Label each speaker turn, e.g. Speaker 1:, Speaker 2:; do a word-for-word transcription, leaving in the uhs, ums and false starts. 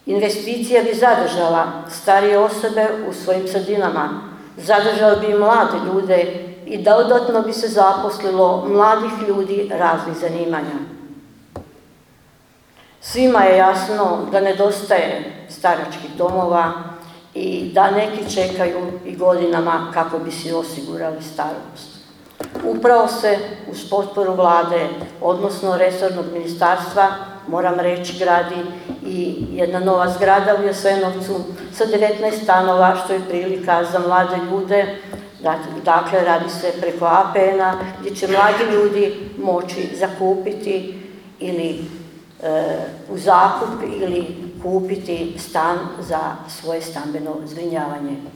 Speaker 1: Investicija bi zadržala starije osobe u svojim sredinama, zadržala bi i mlade ljude i dodatno bi se zaposlilo mladih ljudi raznih zanimanja. Svima je jasno da nedostaje staračkih domova i da neki čekaju i godinama kako bi si osigurali starost. Upravo se uz potporu vlade, odnosno resornog ministarstva, moram reći, gradi i jedna nova zgrada u Jasenovcu sa devetnaest stanova, što je prilika za mlade ljude. Dakle, radi se preko A P N-a gdje će mladi ljudi moći zakupiti ili e, u zakup ili kupiti stan za svoje stambeno zbrinjavanje.